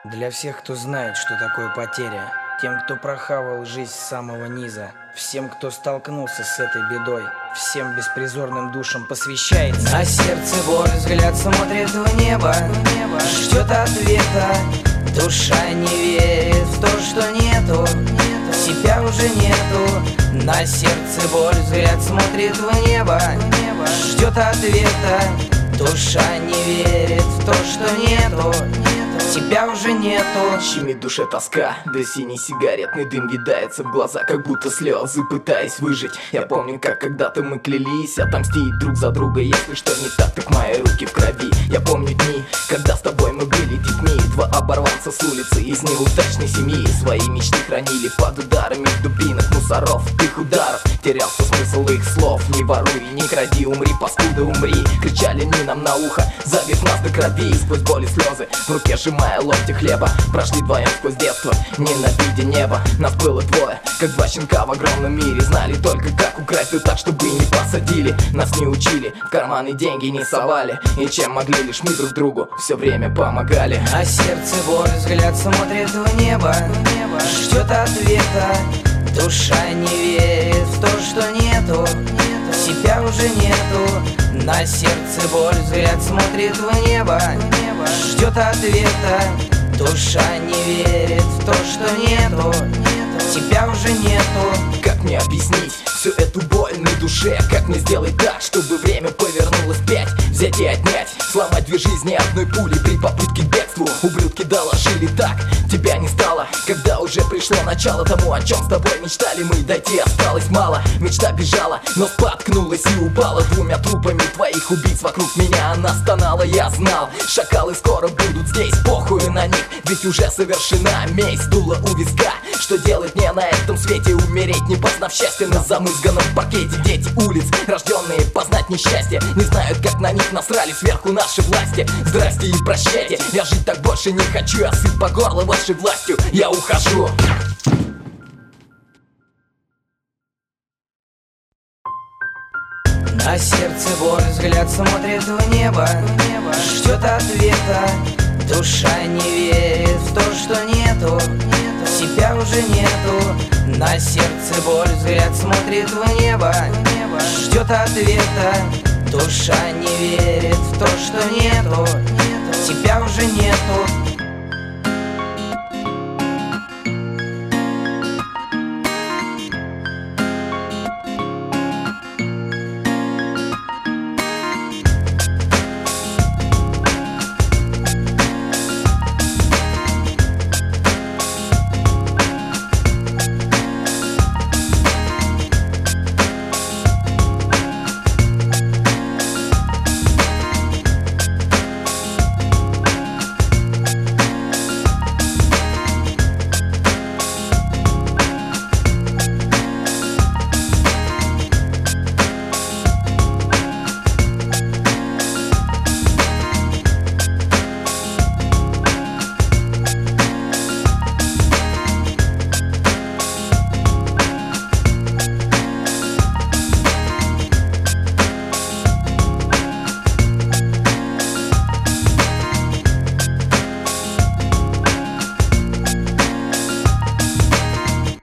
Для всех, кто знает, что такое потеря, тем, кто прохавал жизнь с самого низа, всем, кто столкнулся с этой бедой, всем беспризорным душам посвящается. А сердце боль, взгляд смотрит в небо, ждет ответа. Душа не верит в то, что нету, себя уже нету. На сердце боль, взгляд смотрит в небо, ждет ответа. Душа не верит в то, что нету, тебя уже нету. Щемит в душе тоска, да синий сигаретный дым видается в глаза, как будто слезы, пытаясь выжить. Я помню, как когда-то мы клялись отомстить друг за друга. Если что не так мои руки в крови. Я помню дни, когда с тобой мы были детьми. Два оборванца с улицы из неудачной семьи свои мечты хранили под ударами дубинок, мусоров, их ударов. Терялся смысл их слов. Не воруй, не кради, умри, паскуда, умри. Кричали они нам на ухо, забив нас до крови. Сквозь боль и слезы, в руке сжимая ломти хлеба, прошли вдвоем сквозь детство, ненавидя небо. Нас было двое, как два щенка в огромном мире. Знали только, как украсть, да так, чтобы не посадили. Нас не учили, в карманы деньги не совали, и чем могли, лишь мы друг другу все время помогали. А сердце боль, взгляд смотрит в небо, ждет ответа. Душа не верит в то, что нету, себя уже нету. На сердце боль, взгляд смотрит в небо, ждет ответа. Душа не верит в то, что нету, тебя уже нету. Как мне объяснить всю эту боль на душе? Как мне сделать так, чтобы время повернулось вспять? Взять и отнять, сломать две жизни одной пулей при попытке к бегству. Ублюдки доложили так, тебя не стало, когда уже пришло начало тому, о чем с тобой мечтали мы. Дойти осталось мало, мечта бежала, но споткнулась и упала. Двумя трупами твоих убийц вокруг меня она стонала. Я знал, шакалы скоро будут здесь, похуй на них, ведь уже совершена месть. Дуло у виска, что делать мне на этом свете? Умереть, не познав счастья на замызганном паркете. Дети улиц, рожденные познать несчастье, не знают, как на них насрали сверху наши власти. Здрасте и прощайте, я жить так больше не хочу. Я сыт по горло вашей властью, я ухожу. На сердце боль, взгляд смотрит в небо, ждет ответа. Душа не верит в то, что нету, себя уже нету. На сердце боль, взгляд смотрит в небо, ждет ответа. Душа не верит в то, что нету, тебя уже нету.